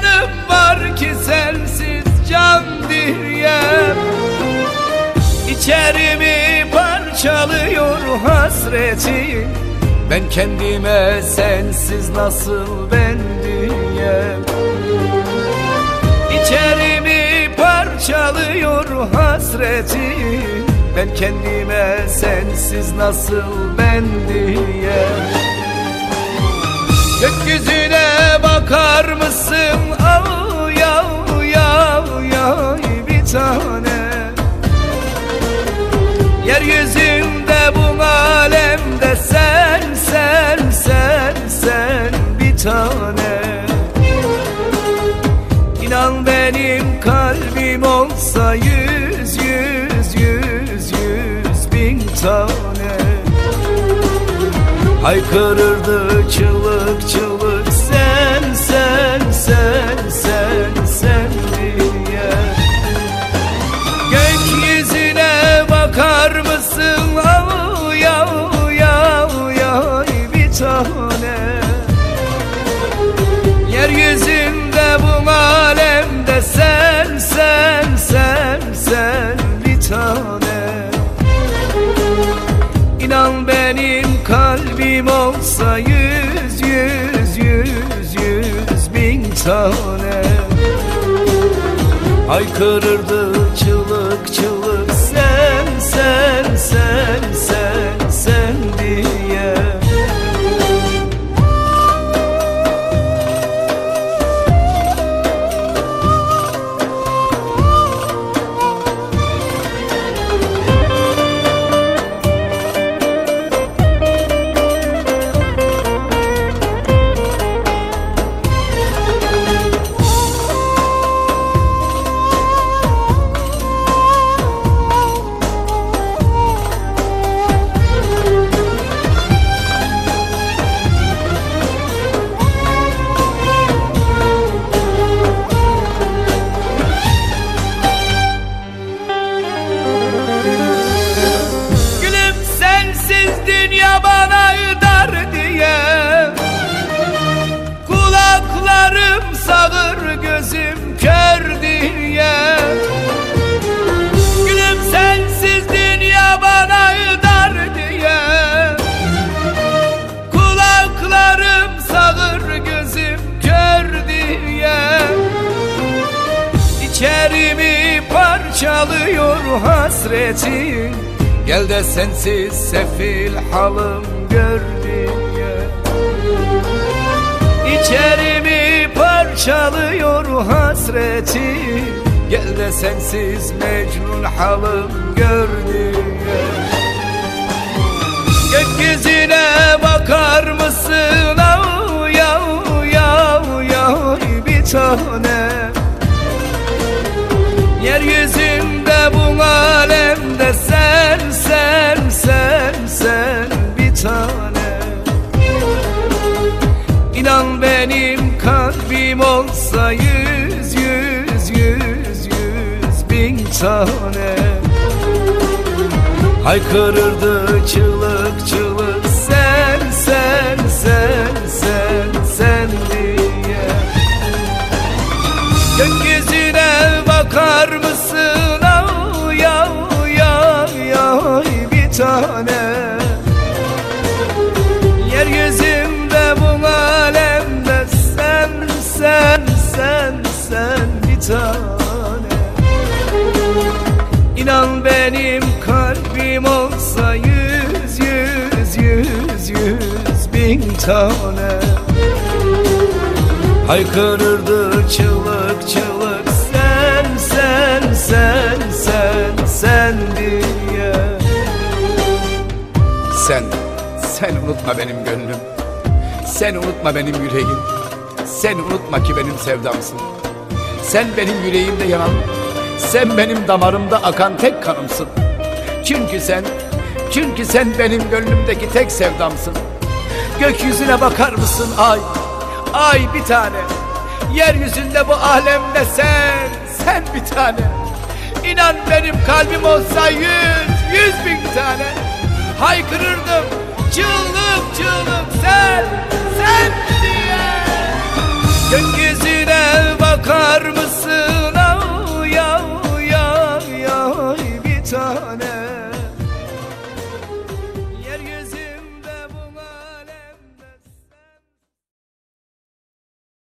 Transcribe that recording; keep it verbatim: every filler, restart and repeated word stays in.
canım var ki sensiz can diyem. İçerimi parçalıyor hasretin, ben kendime sensiz nasıl ben diyem. İçerimi parçalıyor hasretin, ben kendime sensiz nasıl ben diyem. Gökyüzüne bakar mısın? Av yav yav yav bir tane. Yeryüzünde bu alemde sen sen sen sen bir tane. İnan benim kalbim olsa yüz yüz yüz yüz bin tane. Haykırırdı çığlık çığlık sen sen sen sen sen diye. Gökyüzüne bakar mısın? Av yav yav yav bir tane. Yeryüzünde bu alemde sen sen sen sen bir tane. İnan benim kalbim olsa yüz yüz yüz yüz bin tane. Haykırırdı çığlık çığlık sen sen sen sen sen diye. Dünya bana dar diye, kulaklarım sağır gözüm kör diye. Gülüm sensiz dünya bana dar diye, kulaklarım sağır gözüm kör diye. İçerimi parçalıyor hasretin, gel de sensiz sefil halım gör diye. İçerimi parçalıyor hasreti, gel de sensiz mecnun halım gör diye. Gökyüzüne bakar mısın? Av yav yav yav bir tane. Yeryüzünde bu alemde sen sen sen sen bir tane. İnan benim kalbim olsa yüz yüz yüz yüz bin tane. Haykırırdı çığlık çığlık sen sen sen sen sen diye. Gökyüzüne bakar mısın? Av yav yav yav bir tane. Yeryüzünde bu alemde sen sen sen sen bir tane. İnan benim kalbim olsa yüz yüz yüz yüz bin tane. Haykırırdı çığlık çığlık sen sen sen sen sen diye. Sen, sen unutma benim gönlüm. Sen unutma benim yüreğim. Sen unutma ki benim sevdamsın. Sen benim yüreğimde yanan, sen benim damarımda akan tek kanımsın. Çünkü sen, çünkü sen benim gönlümdeki tek sevdamsın. Gökyüzüne bakar mısın ay, ay bir tane. Yeryüzünde bu alemde sen, sen bir tane. İnan benim kalbim olsa yüz, yüz bin tane. Haykırırdım çığlık çığlık sen, sen diye. Gönlüm